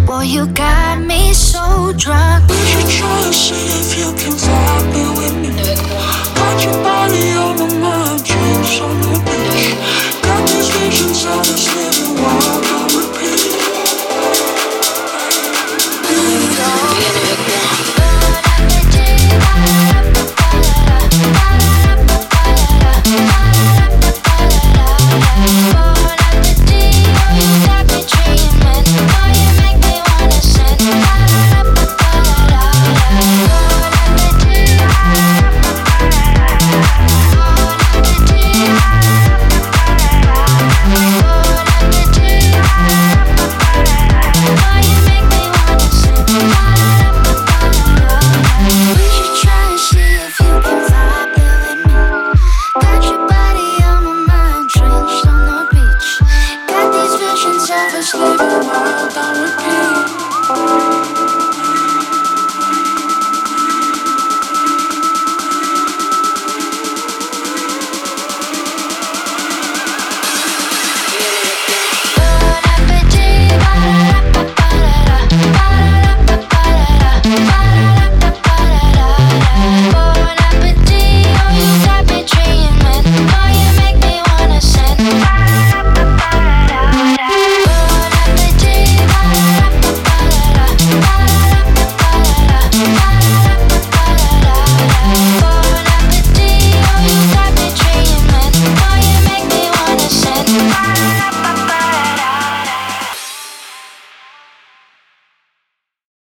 Boy, you got me so drunk. We should try and see if you can vibe it with me. Got your body on my mind, drinks on the beach. Got these visions of us living wild on repeat. Living wild on repeat.